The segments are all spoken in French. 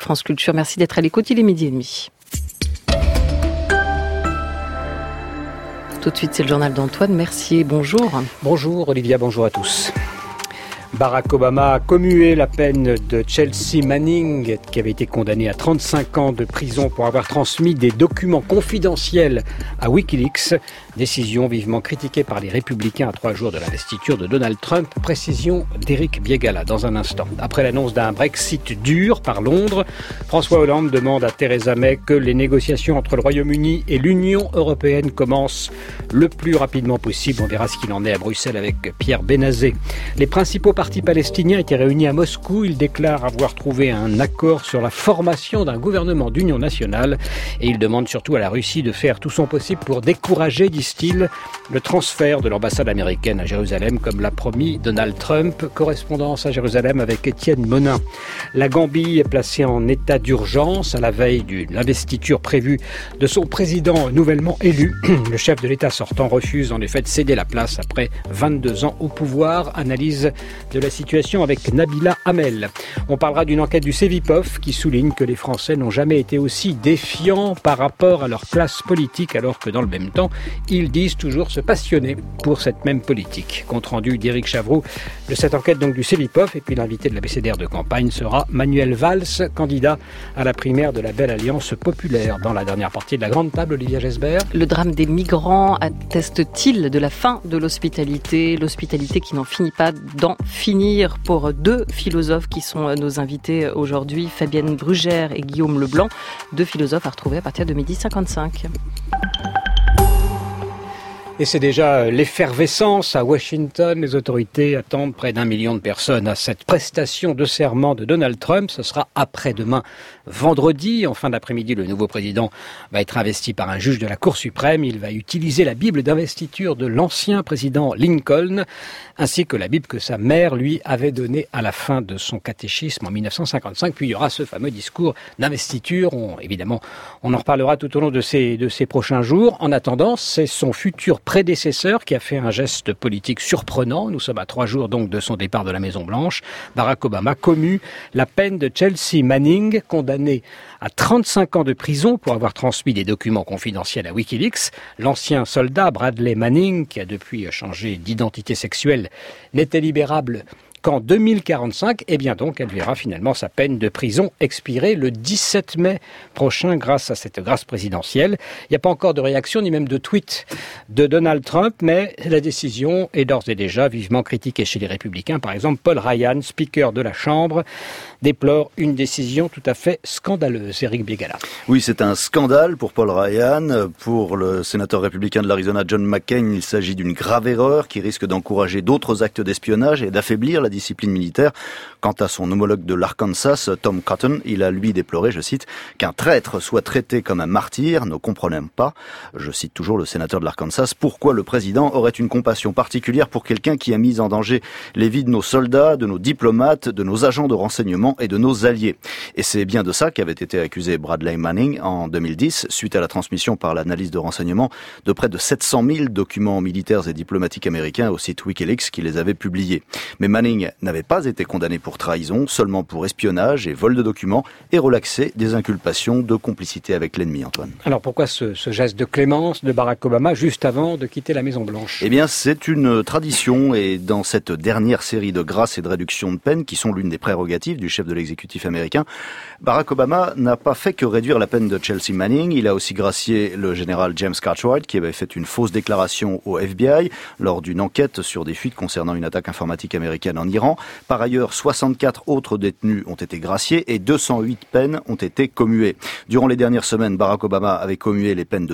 France Culture. Merci d'être à l'écoute, il est 12h30. Tout de suite, c'est le journal d'Antoine Mercier. Bonjour. Bonjour Olivia, bonjour à tous. Barack Obama a commué la peine de Chelsea Manning, qui avait été condamnée à 35 ans de prison pour avoir transmis des documents confidentiels à Wikileaks. Décision vivement critiquée par les Républicains à 3 jours de l'investiture de Donald Trump. Précision d'Éric Biégala dans un instant. Après l'annonce d'un Brexit dur par Londres, François Hollande demande à Theresa May que les négociations entre le Royaume-Uni et l'Union européenne commencent le plus rapidement possible. On verra ce qu'il en est à Bruxelles avec Pierre Benazet. Les principaux partis palestiniens étaient réunis à Moscou. Ils déclarent avoir trouvé un accord sur la formation d'un gouvernement d'union nationale et ils demandent surtout à la Russie de faire tout son possible pour décourager, disent-ils, le transfert de l'ambassade américaine à Jérusalem comme l'a promis Donald Trump. Correspondance à Jérusalem avec Étienne Monin. La Gambie est placée en état d'urgence à la veille de l'investiture prévue de son président nouvellement élu. Le chef de l'État sortant refuse en effet de céder la place après 22 ans au pouvoir. Analyse de la situation avec Nabila Hamel. On parlera d'une enquête du Cevipof qui souligne que les Français n'ont jamais été aussi défiants par rapport à leur classe politique, alors que dans le même temps, ils disent toujours se passionner pour cette même politique. Compte rendu d'Éric Chavroux de cette enquête donc du Cevipof, et puis l'invité de l'abécédaire de campagne sera Manuel Valls, candidat à la primaire de la Belle Alliance populaire. Dans la dernière partie de la grande table, Olivia Gesbert. Le drame des migrants atteste-t-il de la fin de l'hospitalité ? L'hospitalité qui n'en finit pas d'en finir pour deux philosophes qui sont nos invités aujourd'hui, Fabienne Brugère et Guillaume Leblanc, deux philosophes à retrouver à partir de 12h55. Et c'est déjà l'effervescence à Washington. Les autorités attendent près d'1 million de personnes à cette prestation de serment de Donald Trump. Ce sera après-demain, vendredi. En fin d'après-midi, le nouveau président va être investi par un juge de la Cour suprême. Il va utiliser la Bible d'investiture de l'ancien président Lincoln, ainsi que la Bible que sa mère lui avait donnée à la fin de son catéchisme en 1955. Puis il y aura ce fameux discours d'investiture. Évidemment, on en reparlera tout au long de ces prochains jours. En attendant, c'est son futur prédécesseur qui a fait un geste politique surprenant. Nous sommes à 3 jours donc de son départ de la Maison-Blanche. Barack Obama commue la peine de Chelsea Manning, condamnée à 35 ans de prison pour avoir transmis des documents confidentiels à Wikileaks. L'ancien soldat Bradley Manning, qui a depuis changé d'identité sexuelle, n'était libérable qu'en 2045, et bien donc elle verra finalement sa peine de prison expirer le 17 mai prochain grâce à cette grâce présidentielle. Il n'y a pas encore de réaction ni même de tweet de Donald Trump, mais la décision est d'ores et déjà vivement critiquée chez les Républicains. Par exemple, Paul Ryan, speaker de la Chambre, déplore une décision tout à fait scandaleuse. Éric Biégala. Oui, c'est un scandale pour Paul Ryan. Pour le sénateur républicain de l'Arizona, John McCain, il s'agit d'une grave erreur qui risque d'encourager d'autres actes d'espionnage et d'affaiblir la discipline militaire. Quant à son homologue de l'Arkansas, Tom Cotton, il a lui déploré, je cite, qu'un traître soit traité comme un martyr. Ne comprenons pas, je cite toujours le sénateur de l'Arkansas, pourquoi le président aurait une compassion particulière pour quelqu'un qui a mis en danger les vies de nos soldats, de nos diplomates, de nos agents de renseignement et de nos alliés. Et c'est bien de ça qu'avait été accusé Bradley Manning en 2010, suite à la transmission par l'analyse de renseignement de près de 700 000 documents militaires et diplomatiques américains au site Wikileaks qui les avait publiés. Mais Manning n'avait pas été condamné pour trahison, seulement pour espionnage et vol de documents et relaxé des inculpations de complicité avec l'ennemi, Antoine. Alors pourquoi ce geste de clémence de Barack Obama juste avant de quitter la Maison-Blanche ? Eh bien, c'est une tradition et dans cette dernière série de grâces et de réductions de peine qui sont l'une des prérogatives du chef de l'exécutif américain, Barack Obama n'a pas fait que réduire la peine de Chelsea Manning. Il a aussi gracié le général James Cartwright qui avait fait une fausse déclaration au FBI lors d'une enquête sur des fuites concernant une attaque informatique américaine en Iran. Par ailleurs, 64 autres détenus ont été graciés et 208 peines ont été commuées. Durant les dernières semaines, Barack Obama avait commué les peines de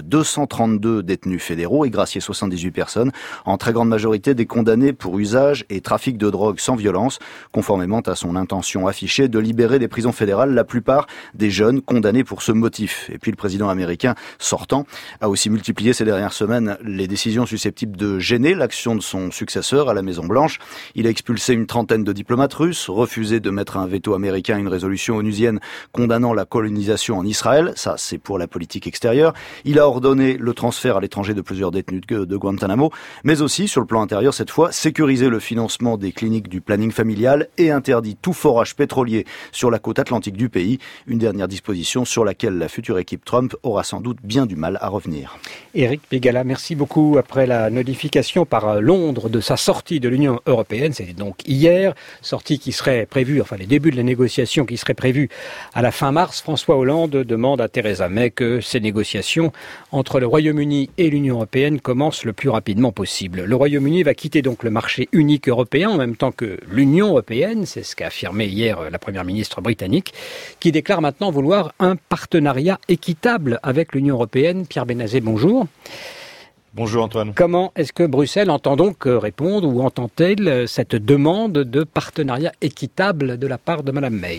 232 détenus fédéraux et gracié 78 personnes, en très grande majorité des condamnés pour usage et trafic de drogue sans violence, conformément à son intention affichée de libérer des prisons fédérales la plupart des jeunes condamnés pour ce motif. Et puis le président américain sortant a aussi multiplié ces dernières semaines les décisions susceptibles de gêner l'action de son successeur à la Maison-Blanche. Il a expulsé une trentaine de diplomates russes, refusé de mettre un veto américain à une résolution onusienne condamnant la colonisation en Israël. Ça, c'est pour la politique extérieure. Il a ordonné le transfert à l'étranger de plusieurs détenus de Guantanamo, mais aussi, sur le plan intérieur cette fois, sécuriser le financement des cliniques du planning familial et interdit tout forage pétrolier sur la côte atlantique du pays. Une dernière disposition sur laquelle la future équipe Trump aura sans doute bien du mal à revenir. Éric Pégala, merci beaucoup. Après la notification par Londres de sa sortie de l'Union européenne, c'était donc hier, sortie qui serait prévue, enfin les débuts de la négociation qui seraient prévus à la fin mars, François Hollande demande à Theresa May que ces négociations entre le Royaume-Uni et l'Union européenne commencent le plus rapidement possible. Le Royaume-Uni va quitter donc le marché unique européen en même temps que l'Union européenne, c'est ce qu'a affirmé hier la première ministre britannique, qui déclare maintenant vouloir un partenariat équitable avec l'Union européenne. Pierre Benazet, bonjour. Bonjour Antoine. Comment est-ce que Bruxelles entend donc répondre ou entend-elle cette demande de partenariat équitable de la part de Madame May ?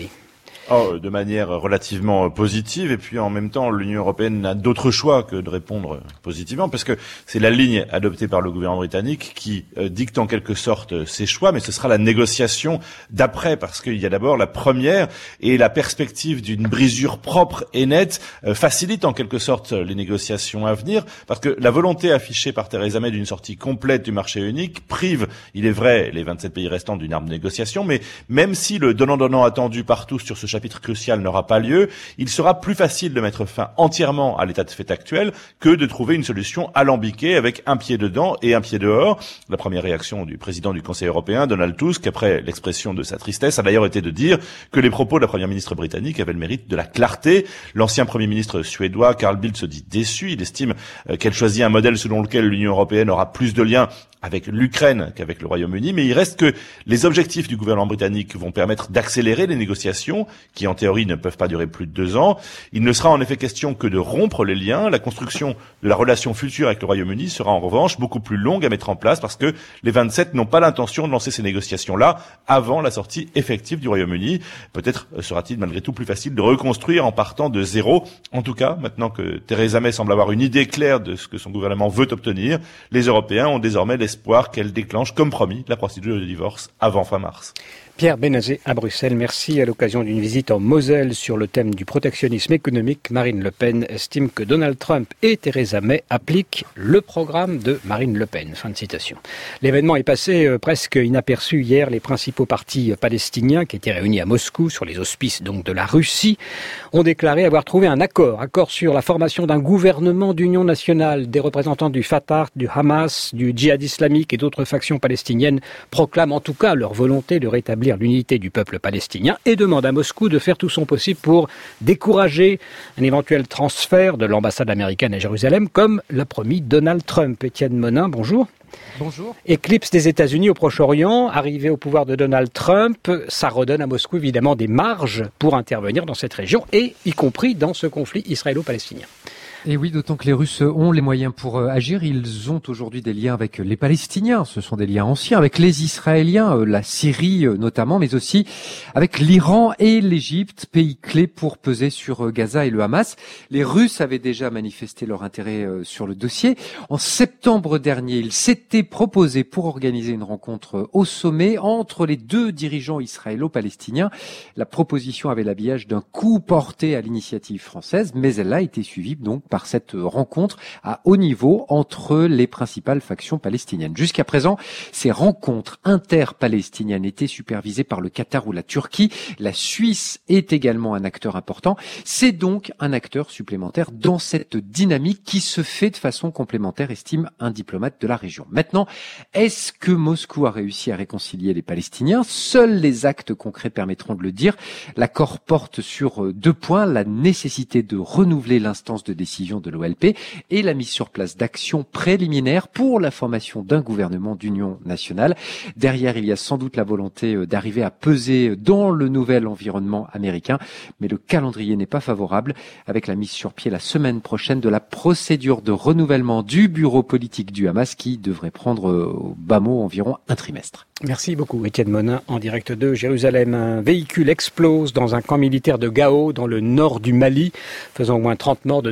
De manière relativement positive, et puis en même temps l'Union européenne n'a d'autre choix que de répondre positivement, parce que c'est la ligne adoptée par le gouvernement britannique qui dicte en quelque sorte ses choix, mais ce sera la négociation d'après, parce qu'il y a d'abord la première, et la perspective d'une brisure propre et nette facilite en quelque sorte les négociations à venir, parce que la volonté affichée par Theresa May d'une sortie complète du marché unique prive, il est vrai, les 27 pays restants d'une arme de négociation, mais même si le donnant-donnant attendu par tous sur ce chapitre crucial n'aura pas lieu, il sera plus facile de mettre fin entièrement à l'état de fait actuel que de trouver une solution alambiquée avec un pied dedans et un pied dehors. La première réaction du président du Conseil européen, Donald Tusk, après l'expression de sa tristesse, a d'ailleurs été de dire que les propos de la première ministre britannique avaient le mérite de la clarté. L'ancien premier ministre suédois, Carl Bildt, se dit déçu. Il estime qu'elle choisit un modèle selon lequel l'Union européenne aura plus de liens avec l'Ukraine qu'avec le Royaume-Uni, mais il reste que les objectifs du gouvernement britannique vont permettre d'accélérer les négociations, qui en théorie ne peuvent pas durer plus de 2 ans. Il ne sera en effet question que de rompre les liens. La construction de la relation future avec le Royaume-Uni sera en revanche beaucoup plus longue à mettre en place, parce que les 27 n'ont pas l'intention de lancer ces négociations-là avant la sortie effective du Royaume-Uni. Peut-être sera-t-il malgré tout plus facile de reconstruire en partant de zéro. En tout cas, maintenant que Theresa May semble avoir une idée claire de ce que son gouvernement veut obtenir, les Européens ont désormais l'espoir qu'elle déclenche, comme promis, la procédure de divorce avant fin mars. Pierre Benazet à Bruxelles, merci. À l'occasion d'une visite en Moselle sur le thème du protectionnisme économique, Marine Le Pen estime que Donald Trump et Theresa May appliquent le programme de Marine Le Pen. Fin de citation. L'événement est passé presque inaperçu hier. Les principaux partis palestiniens qui étaient réunis à Moscou sur les auspices donc de la Russie ont déclaré avoir trouvé un accord sur la formation d'un gouvernement d'union nationale. Des représentants du Fatah, du Hamas, du Djihad islamique et d'autres factions palestiniennes proclament en tout cas leur volonté de rétablir l'unité du peuple palestinien et demande à Moscou de faire tout son possible pour décourager un éventuel transfert de l'ambassade américaine à Jérusalem, comme l'a promis Donald Trump. Étienne Monin, bonjour. Bonjour. Éclipse des États-Unis au Proche-Orient, arrivée au pouvoir de Donald Trump, ça redonne à Moscou évidemment des marges pour intervenir dans cette région et y compris dans ce conflit israélo-palestinien. Et oui, d'autant que les Russes ont les moyens pour agir. Ils ont aujourd'hui des liens avec les Palestiniens. Ce sont des liens anciens avec les Israéliens, la Syrie notamment, mais aussi avec l'Iran et l'Égypte, pays clés pour peser sur Gaza et le Hamas. Les Russes avaient déjà manifesté leur intérêt sur le dossier. En septembre dernier, ils s'étaient proposés pour organiser une rencontre au sommet entre les deux dirigeants israélo-palestiniens. La proposition avait l'habillage d'un coup porté à l'initiative française, mais elle a été suivie donc par cette rencontre à haut niveau entre les principales factions palestiniennes. Jusqu'à présent, ces rencontres inter-palestiniennes étaient supervisées par le Qatar ou la Turquie. La Suisse est également un acteur important. C'est donc un acteur supplémentaire dans cette dynamique qui se fait de façon complémentaire, estime un diplomate de la région. Maintenant, est-ce que Moscou a réussi à réconcilier les Palestiniens ? Seuls les actes concrets permettront de le dire. L'accord porte sur 2 points, la nécessité de renouveler l'instance de décision de l'OLP et la mise sur place d'actions préliminaires pour la formation d'un gouvernement d'union nationale. Derrière, il y a sans doute la volonté d'arriver à peser dans le nouvel environnement américain, mais le calendrier n'est pas favorable avec la mise sur pied la semaine prochaine de la procédure de renouvellement du bureau politique du Hamas qui devrait prendre au bas mot environ un trimestre. Merci beaucoup Étienne Monin en direct de Jérusalem. Un véhicule explose dans un camp militaire de Gao dans le nord du Mali, faisant au moins 30 morts, de nombreux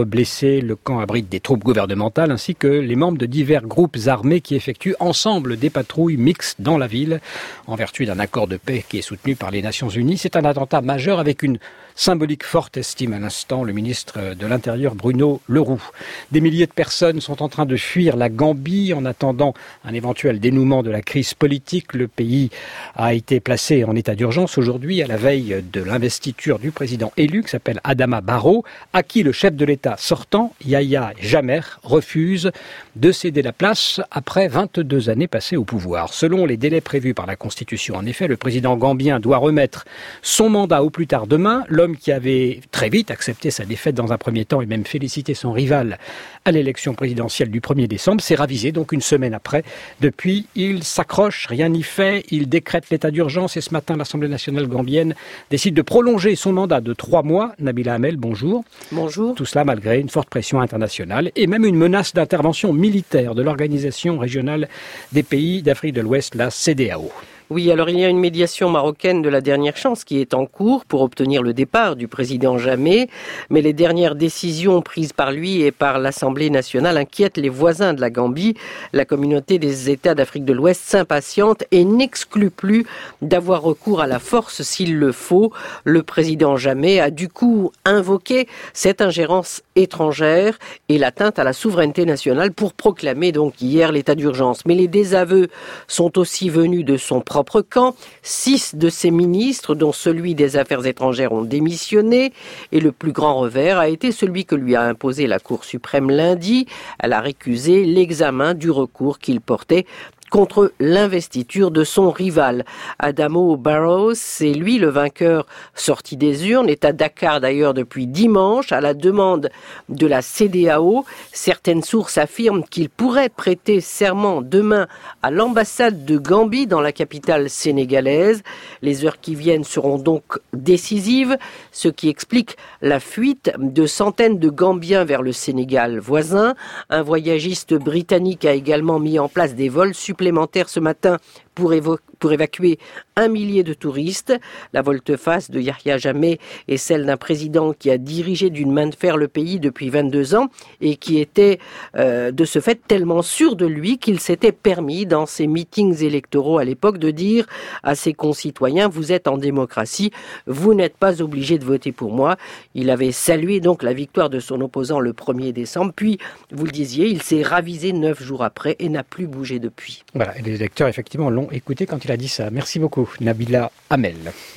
blessés. Le camp abrite des troupes gouvernementales ainsi que les membres de divers groupes armés qui effectuent ensemble des patrouilles mixtes dans la ville en vertu d'un accord de paix qui est soutenu par les Nations Unies. C'est un attentat majeur avec une symbolique forte, estime à l'instant le ministre de l'Intérieur Bruno Le Roux. Des milliers de personnes sont en train de fuir la Gambie en attendant un éventuel dénouement de la crise politique. Le pays a été placé en état d'urgence aujourd'hui à la veille de l'investiture du président élu qui s'appelle Adama Barrow, à qui le chef de l'État sortant, Yahya Jammeh, refuse de céder la place après 22 années passées au pouvoir. Selon les délais prévus par la Constitution, en effet, le président gambien doit remettre son mandat au plus tard demain. L'homme qui avait très vite accepté sa défaite dans un premier temps et même félicité son rival à l'élection présidentielle du 1er décembre s'est ravisé donc une semaine après. Depuis, il s'accroche, rien n'y fait, il décrète l'état d'urgence et ce matin, l'Assemblée nationale gambienne décide de prolonger son mandat de 3 mois. Nabila Hamel, bonjour. Bonjour. Tout cela malgré une forte pression internationale et même une menace d'intervention militaire de l'Organisation régionale des pays d'Afrique de l'Ouest, la CEDEAO. Oui, alors il y a une médiation marocaine de la dernière chance qui est en cours pour obtenir le départ du président Jammeh, mais les dernières décisions prises par lui et par l'Assemblée nationale inquiètent les voisins de la Gambie. La communauté des États d'Afrique de l'Ouest s'impatiente et n'exclut plus d'avoir recours à la force s'il le faut. Le président Jammeh a du coup invoqué cette ingérence étrangère et l'atteinte à la souveraineté nationale pour proclamer donc hier l'état d'urgence. Mais les désaveux sont aussi venus de son propre camp. 6 de ses ministres, dont celui des Affaires étrangères, ont démissionné. Et le plus grand revers a été celui que lui a imposé la Cour suprême lundi. Elle a récusé l'examen du recours qu'il portait contre l'investiture de son rival. Adama Barrow, c'est lui le vainqueur sorti des urnes, est à Dakar d'ailleurs depuis dimanche, à la demande de la CEDEAO. Certaines sources affirment qu'il pourrait prêter serment demain à l'ambassade de Gambie dans la capitale sénégalaise. Les heures qui viennent seront donc décisives, ce qui explique la fuite de centaines de Gambiens vers le Sénégal voisin. Un voyagiste britannique a également mis en place des vols supplémentaires ce matin pour évacuer 1 millier de touristes. La volte-face de Yahya Jammeh est celle d'un président qui a dirigé d'une main de fer le pays depuis 22 ans et qui était de ce fait tellement sûr de lui qu'il s'était permis dans ses meetings électoraux à l'époque de dire à ses concitoyens « Vous êtes en démocratie, vous n'êtes pas obligés de voter pour moi ». Il avait salué donc la victoire de son opposant le 1er décembre, puis, vous le disiez, il s'est ravisé 9 jours après et n'a plus bougé depuis. Voilà, et les électeurs effectivement l'ont écouté quand il a dit ça. Merci beaucoup, Nabila Hamel.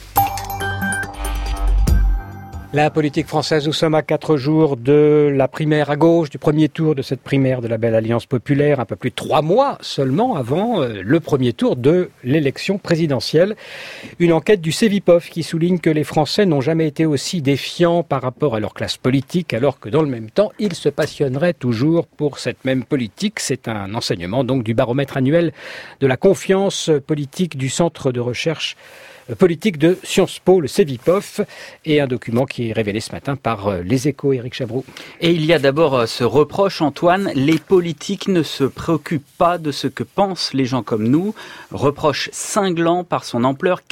La politique française, nous sommes à 4 jours de la primaire à gauche, du premier tour de cette primaire de la belle Alliance populaire, un peu plus de 3 mois seulement avant le premier tour de l'élection présidentielle. Une enquête du Cevipof qui souligne que les Français n'ont jamais été aussi défiants par rapport à leur classe politique, alors que dans le même temps, ils se passionneraient toujours pour cette même politique. C'est un enseignement donc du baromètre annuel de la confiance politique du Centre de recherche politique de Sciences Po, le Cevipof, et un document qui est révélé ce matin par Les Échos, Éric Chabroux. Et il y a d'abord ce reproche, Antoine, les politiques ne se préoccupent pas de ce que pensent les gens comme nous. Reproche cinglant par son ampleur,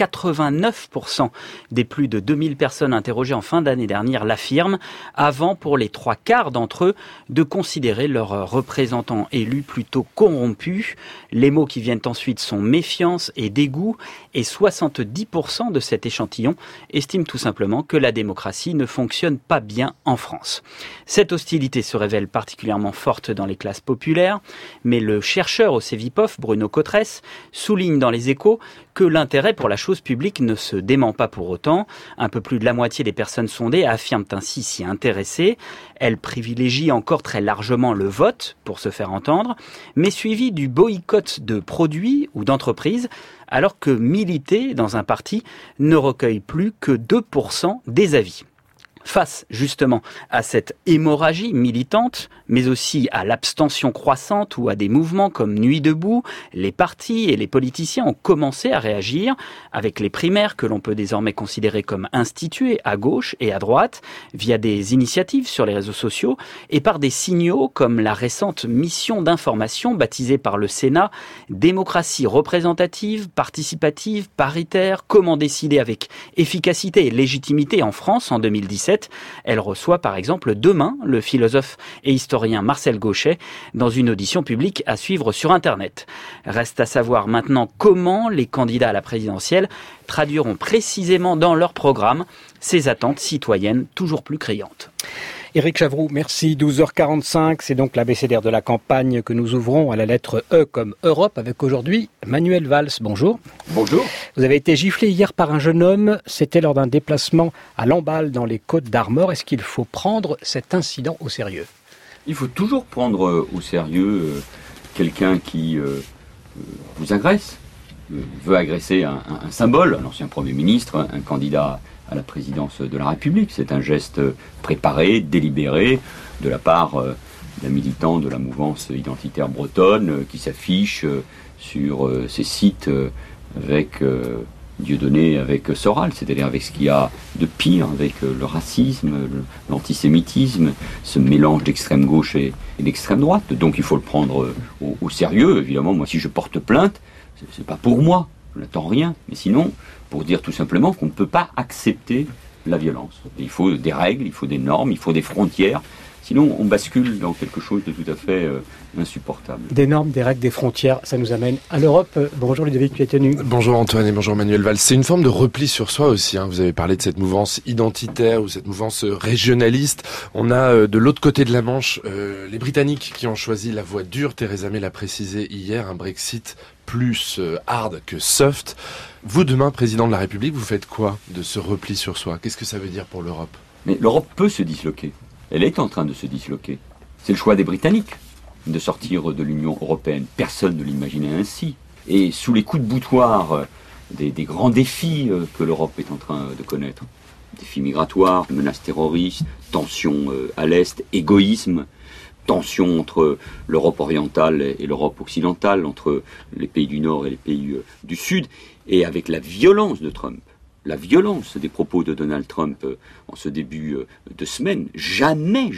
89% des plus de 2000 personnes interrogées en fin d'année dernière l'affirment, avant pour les 3/4 d'entre eux de considérer leurs représentants élus plutôt corrompus. Les mots qui viennent ensuite sont méfiance et dégoût, et 70% de cet échantillon estiment tout simplement que la démocratie ne fonctionne pas bien en France. Cette hostilité se révèle particulièrement forte dans les classes populaires, mais le chercheur au Cevipof, Bruno Cotresse, souligne dans Les Échos que l'intérêt pour la chose publique ne se dément pas pour autant. Un peu plus de la moitié des personnes sondées affirment ainsi s'y intéresser. Elles privilégient encore très largement le vote pour se faire entendre, mais suivi du boycott de produits ou d'entreprises, alors que militer dans un parti ne recueille plus que 2% des avis. Face justement à cette hémorragie militante, mais aussi à l'abstention croissante ou à des mouvements comme Nuit debout, les partis et les politiciens ont commencé à réagir avec les primaires que l'on peut désormais considérer comme instituées à gauche et à droite via des initiatives sur les réseaux sociaux et par des signaux comme la récente mission d'information baptisée par le Sénat « Démocratie représentative, participative, paritaire, comment décider avec efficacité et légitimité en France » en 2017, 2017. Elle reçoit par exemple demain le philosophe et historien Marcel Gauchet dans une audition publique à suivre sur Internet. Reste à savoir maintenant comment les candidats à la présidentielle traduiront précisément dans leur programme ces attentes citoyennes toujours plus criantes. Éric Chavroux, merci. 12h45, c'est donc l'abécédaire de la campagne que nous ouvrons à la lettre E comme Europe avec aujourd'hui Manuel Valls. Bonjour. Bonjour. Vous avez été giflé hier par un jeune homme, c'était lors d'un déplacement à Lamballe dans les Côtes d'Armor. Est-ce qu'il faut prendre cet incident au sérieux ? Il faut toujours prendre au sérieux quelqu'un qui vous agresse, veut agresser un symbole, un ancien Premier ministre, un candidat à la présidence de la République. C'est un geste préparé, délibéré, de la part d'un militant de la mouvance identitaire bretonne qui s'affiche sur ces sites avec Dieudonné, avec Soral, c'est-à-dire avec ce qu'il y a de pire, avec le racisme, l'antisémitisme, ce mélange d'extrême gauche et d'extrême droite. Donc il faut le prendre au sérieux. Évidemment, moi, si je porte plainte, c'est pas pour moi, je n'attends rien, mais sinon, pour dire tout simplement qu'on ne peut pas accepter la violence. Il faut des règles, il faut des normes, il faut des frontières, sinon on bascule dans quelque chose de tout à fait insupportable. Des normes, des règles, des frontières, ça nous amène à l'Europe. Bonjour Ludovic Piétenu. Bonjour Antoine et bonjour Manuel Valls. C'est une forme de repli sur soi aussi. Vous avez parlé de cette mouvance identitaire ou cette mouvance régionaliste. On a de l'autre côté de la Manche les Britanniques qui ont choisi la voie dure. Theresa May l'a précisé hier, un Brexit plus hard que soft. Vous, demain, président de la République, vous faites quoi de ce repli sur soi ? Qu'est-ce que ça veut dire pour l'Europe ? Mais l'Europe peut se disloquer. Elle est en train de se disloquer. C'est le choix des Britanniques de sortir de l'Union européenne. Personne ne l'imaginait ainsi. Et sous les coups de boutoir des grands défis que l'Europe est en train de connaître, défis migratoires, menaces terroristes, tensions à l'Est, égoïsme, tension entre l'Europe orientale et l'Europe occidentale, entre les pays du Nord et les pays du Sud, et avec la violence de Trump, la violence des propos de Donald Trump en ce début de semaine. Jamais,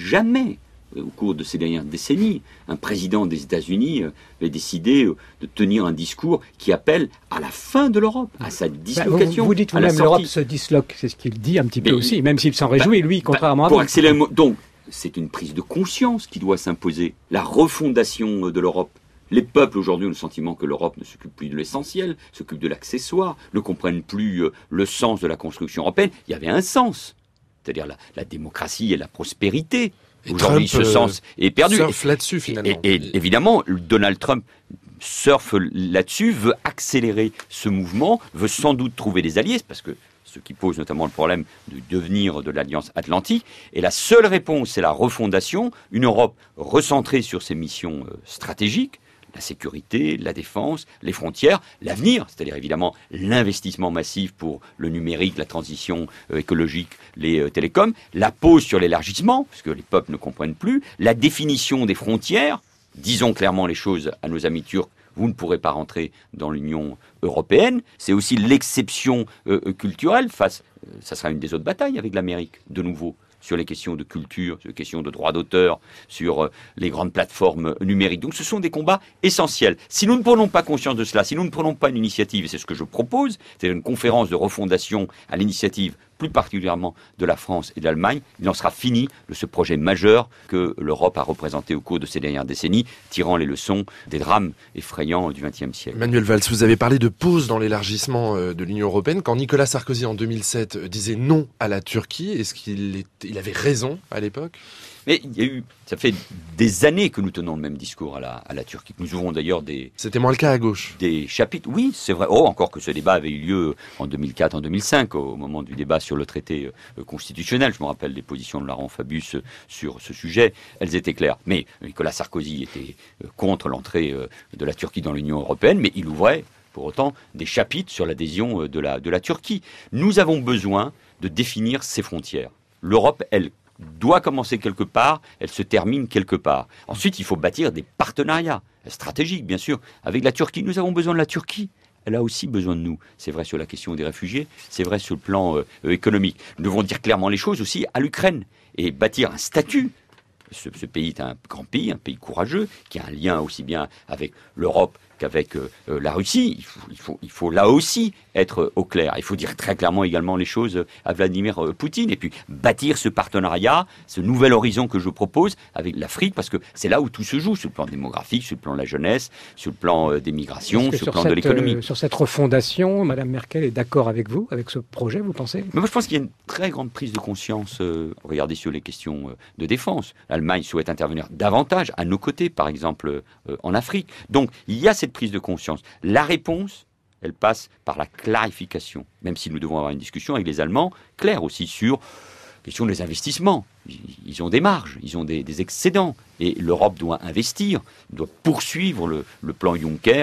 au cours de ces dernières décennies, un président des États-Unis avait décidé de tenir un discours qui appelle à la fin de l'Europe, à sa dislocation. Vous dites vous-même l'Europe se disloque, c'est ce qu'il dit un petit peu aussi, même s'il s'en réjouit, lui, contrairement à vous. Pour accélérer, donc, c'est une prise de conscience qui doit s'imposer. La refondation de l'Europe. Les peuples aujourd'hui ont le sentiment que l'Europe ne s'occupe plus de l'essentiel, s'occupe de l'accessoire, ne comprennent plus le sens de la construction européenne. Il y avait un sens, c'est-à-dire la démocratie et la prospérité. Aujourd'hui, ce sens est perdu. Surfe là-dessus, finalement. Et évidemment, Donald Trump surfe là-dessus, veut accélérer ce mouvement, veut sans doute trouver des alliés, parce que ce qui pose notamment le problème du devenir de l'Alliance Atlantique. Et la seule réponse, c'est la refondation, une Europe recentrée sur ses missions stratégiques, la sécurité, la défense, les frontières, l'avenir, c'est-à-dire évidemment l'investissement massif pour le numérique, la transition écologique, les télécoms, la pause sur l'élargissement, parce que les peuples ne comprennent plus, la définition des frontières, disons clairement les choses à nos amis turcs, vous ne pourrez pas rentrer dans l'Union européenne. C'est aussi l'exception culturelle face, ça sera une des autres batailles avec l'Amérique, de nouveau, sur les questions de culture, sur les questions de droit d'auteur, sur les grandes plateformes numériques. Donc ce sont des combats essentiels. Si nous ne prenons pas conscience de cela, si nous ne prenons pas une initiative, et c'est ce que je propose, c'est une conférence de refondation à l'initiative plus particulièrement de la France et de l'Allemagne, il en sera fini de ce projet majeur que l'Europe a représenté au cours de ces dernières décennies, tirant les leçons des drames effrayants du XXe siècle. Manuel Valls, vous avez parlé de pause dans l'élargissement de l'Union européenne. Quand Nicolas Sarkozy, en 2007, disait non à la Turquie, est-ce qu'il avait raison à l'époque ? Mais il y a eu, ça fait des années que nous tenons le même discours à la Turquie. Nous ouvrons d'ailleurs C'était moins le cas à gauche. Des chapitres. Oui, c'est vrai. Oh, encore que ce débat avait eu lieu en 2004, en 2005, au moment du débat sur le traité constitutionnel. Je me rappelle des positions de Laurent Fabius sur ce sujet. Elles étaient claires. Mais Nicolas Sarkozy était contre l'entrée de la Turquie dans l'Union européenne, mais il ouvrait pour autant des chapitres sur l'adhésion de la Turquie. Nous avons besoin de définir ses frontières. L'Europe, elle, doit commencer quelque part, elle se termine quelque part. Ensuite, il faut bâtir des partenariats stratégiques, bien sûr, avec la Turquie. Nous avons besoin de la Turquie. Elle a aussi besoin de nous. C'est vrai sur la question des réfugiés, c'est vrai sur le plan économique. Nous devons dire clairement les choses aussi à l'Ukraine et bâtir un statut. Ce pays est un grand pays, un pays courageux, qui a un lien aussi bien avec l'Europe qu'avec la Russie. Il faut là aussi être au clair. Il faut dire très clairement également les choses à Vladimir Poutine et puis bâtir ce partenariat, ce nouvel horizon que je propose avec l'Afrique, parce que c'est là où tout se joue, sur le plan démographique, sur le plan de la jeunesse, sur le plan des migrations, sur le plan de l'économie. Sur cette refondation, Mme Merkel est d'accord avec vous, avec ce projet, vous pensez ? Mais moi, je pense qu'il y a une très grande prise de conscience. Regardez sur les questions de défense. L'Allemagne souhaite intervenir davantage à nos côtés, par exemple en Afrique. Donc, il y a cette prise de conscience. La réponse, elle passe par la clarification, même si nous devons avoir une discussion avec les Allemands, claire aussi sur la question des investissements. Ils ont des marges, ils ont des excédents. Et l'Europe doit investir, doit poursuivre le plan Juncker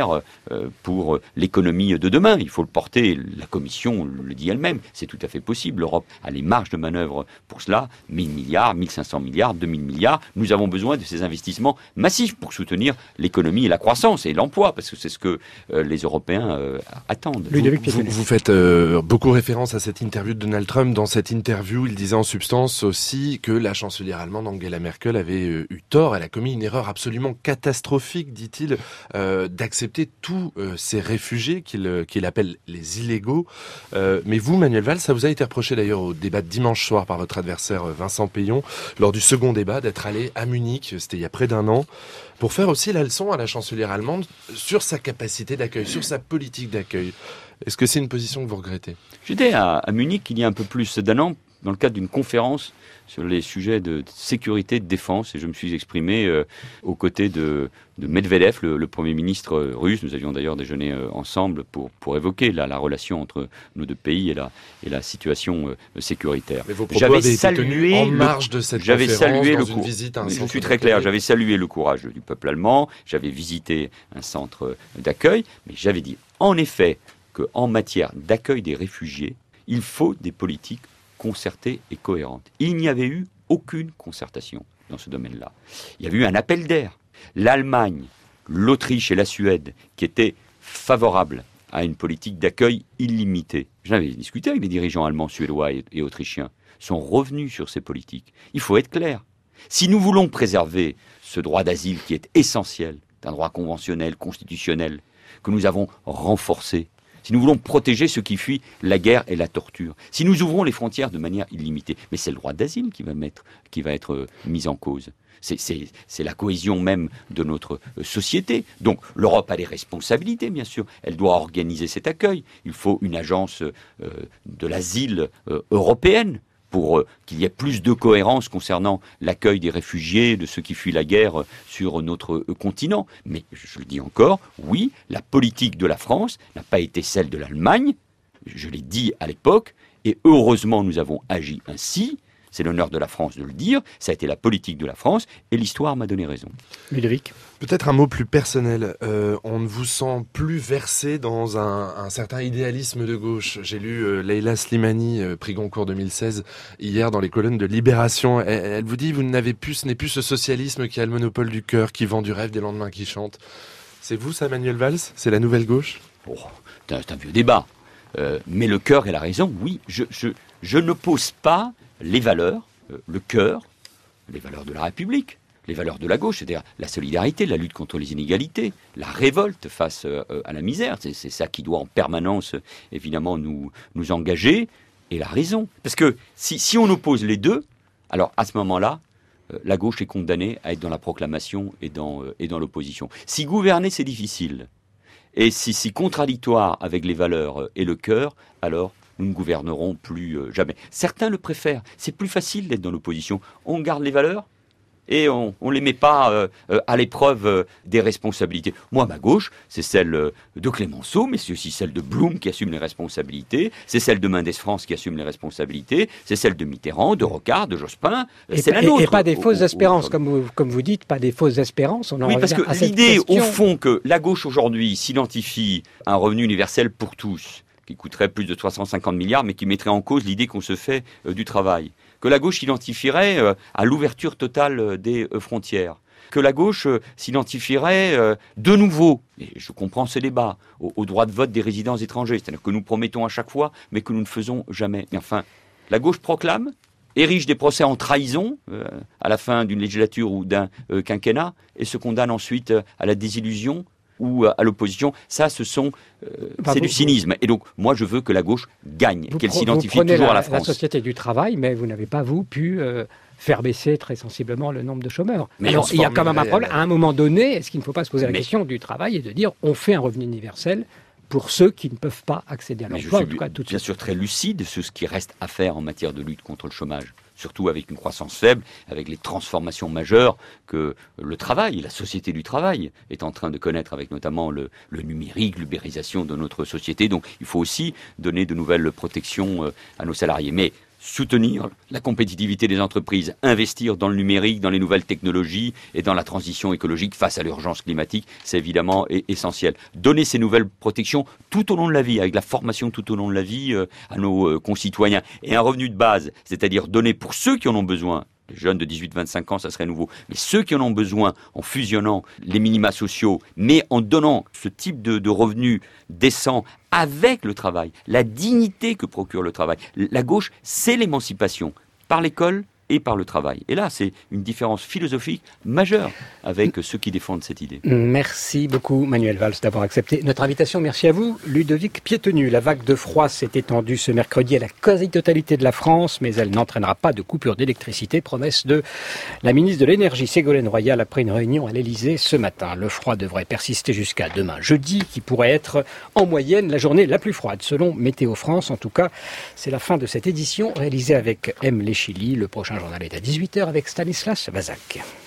pour l'économie de demain. Il faut le porter, la Commission le dit elle-même, c'est tout à fait possible. L'Europe a les marges de manœuvre pour cela, 1 000 milliards, 1 500 milliards, 2 000 milliards. Nous avons besoin de ces investissements massifs pour soutenir l'économie et la croissance et l'emploi, parce que c'est ce que les Européens attendent. Vous faites beaucoup référence à cette interview de Donald Trump. Dans cette interview, il disait en substance aussi que la chancelière allemande Angela Merkel avait eu tort. Elle a commis une erreur absolument catastrophique, dit-il, d'accepter tous ces réfugiés qu'il appelle les illégaux. Mais vous, Manuel Valls, ça vous a été reproché d'ailleurs au débat de dimanche soir par votre adversaire Vincent Payon, lors du second débat, d'être allé à Munich, c'était il y a près d'1 an, pour faire aussi la leçon à la chancelière allemande sur sa capacité d'accueil, sur sa politique d'accueil. Est-ce que c'est une position que vous regrettez ? J'étais à Munich il y a un peu plus d'1 an, dans le cadre d'une conférence sur les sujets de sécurité, de défense, et je me suis exprimé aux côtés de Medvedev, le Premier ministre russe. Nous avions d'ailleurs déjeuné ensemble pour évoquer la relation entre nos deux pays et la situation sécuritaire. Mais vos propos avaient été tenus en marge de cette conférence, dans une visite à un centre d'accueil. Je suis très clair, j'avais salué le courage du peuple allemand, j'avais visité un centre d'accueil, mais j'avais dit en effet qu'en matière d'accueil des réfugiés, il faut des politiques concertée et cohérente. Il n'y avait eu aucune concertation dans ce domaine-là. Il y avait eu un appel d'air. L'Allemagne, l'Autriche et la Suède, qui étaient favorables à une politique d'accueil illimitée. J'avais discuté avec des dirigeants allemands, suédois et autrichiens, sont revenus sur ces politiques. Il faut être clair. Si nous voulons préserver ce droit d'asile qui est essentiel, un droit conventionnel, constitutionnel, que nous avons renforcé, si nous voulons protéger ceux qui fuient la guerre et la torture, si nous ouvrons les frontières de manière illimitée, mais c'est le droit d'asile qui va être mis en cause. C'est la cohésion même de notre société. Donc l'Europe a des responsabilités, bien sûr. Elle doit organiser cet accueil. Il faut une agence de l'asile européenne pour qu'il y ait plus de cohérence concernant l'accueil des réfugiés, de ceux qui fuient la guerre sur notre continent. Mais je le dis encore, oui, la politique de la France n'a pas été celle de l'Allemagne, je l'ai dit à l'époque, et heureusement nous avons agi ainsi. C'est l'honneur de la France de le dire, ça a été la politique de la France, et l'histoire m'a donné raison. Ludovic ? Peut-être un mot plus personnel. On ne vous sent plus versé dans un certain idéalisme de gauche. J'ai lu Leila Slimani, prix Goncourt 2016, hier dans les colonnes de Libération. Elle vous dit, ce n'est plus ce socialisme qui a le monopole du cœur, qui vend du rêve des lendemains qui chantent. C'est vous ça, Manuel Valls ? C'est la nouvelle gauche ? C'est un vieux débat. Mais le cœur et la raison, oui. Je n'oppose pas les valeurs, le cœur, les valeurs de la République, les valeurs de la gauche, c'est-à-dire la solidarité, la lutte contre les inégalités, la révolte face à la misère. C'est ça qui doit en permanence, évidemment, nous engager, et la raison. Parce que si on oppose les deux, alors à ce moment-là, la gauche est condamnée à être dans la proclamation et dans l'opposition. Si gouverner, c'est difficile, et si contradictoire avec les valeurs et le cœur, alors nous ne gouvernerons plus jamais. Certains le préfèrent. C'est plus facile d'être dans l'opposition. On garde les valeurs et on ne les met pas à l'épreuve des responsabilités. Moi, ma gauche, c'est celle de Clémenceau, mais c'est aussi celle de Blum qui assume les responsabilités, c'est celle de Mendès France qui assume les responsabilités, c'est celle de Mitterrand, de Rocard, de Jospin, c'est la nôtre. Et pas des fausses espérances, comme vous dites, pas des fausses espérances. Oui, parce que l'idée, au fond, que la gauche aujourd'hui s'identifie à un revenu universel pour tous, qui coûterait plus de 350 milliards, mais qui mettrait en cause l'idée qu'on se fait du travail. Que la gauche s'identifierait à l'ouverture totale des frontières. Que la gauche s'identifierait de nouveau, et je comprends ce débat, au droit de vote des résidents étrangers. C'est-à-dire que nous promettons à chaque fois, mais que nous ne faisons jamais. Mais enfin, la gauche proclame, érige des procès en trahison à la fin d'une législature ou d'un quinquennat, et se condamne ensuite à la désillusion ou à l'opposition. Ça, c'est du cynisme. Et donc, moi, je veux que la gauche gagne, qu'elle s'identifie toujours à la France. La société du travail, mais vous n'avez pas, vous, pu faire baisser très sensiblement le nombre de chômeurs. Mais alors, il y a quand même un problème. À un moment donné, est-ce qu'il ne faut pas se poser la question du travail et de dire on fait un revenu universel pour ceux qui ne peuvent pas accéder à l'emploi, en tout cas tout de suite. Bien sûr très lucide sur ce qui reste à faire en matière de lutte contre le chômage, surtout avec une croissance faible, avec les transformations majeures que le travail, la société du travail est en train de connaître, avec notamment le numérique, l'ubérisation de notre société. Donc il faut aussi donner de nouvelles protections à nos salariés. Mais soutenir la compétitivité des entreprises, investir dans le numérique, dans les nouvelles technologies et dans la transition écologique face à l'urgence climatique, c'est évidemment essentiel. Donner ces nouvelles protections tout au long de la vie, avec la formation tout au long de la vie à nos concitoyens. Et un revenu de base, c'est-à-dire donner pour ceux qui en ont besoin. Les jeunes de 18-25 ans, ça serait nouveau. Mais ceux qui en ont besoin, en fusionnant les minima sociaux, mais en donnant ce type de revenus décents avec le travail, la dignité que procure le travail. La gauche, c'est l'émancipation par l'école et par le travail. Et là, c'est une différence philosophique majeure avec ceux qui défendent cette idée. Merci beaucoup, Manuel Valls, d'avoir accepté notre invitation. Merci à vous, Ludovic Piétenu. La vague de froid s'est étendue ce mercredi à la quasi-totalité de la France, mais elle n'entraînera pas de coupure d'électricité, promesse de la ministre de l'Énergie, Ségolène Royal, après une réunion à l'Élysée ce matin. Le froid devrait persister jusqu'à demain, jeudi, qui pourrait être en moyenne la journée la plus froide, selon Météo France. En tout cas, c'est la fin de cette édition réalisée avec M. Léchili. Le prochain journal est à 18h avec Stanislas Vazak.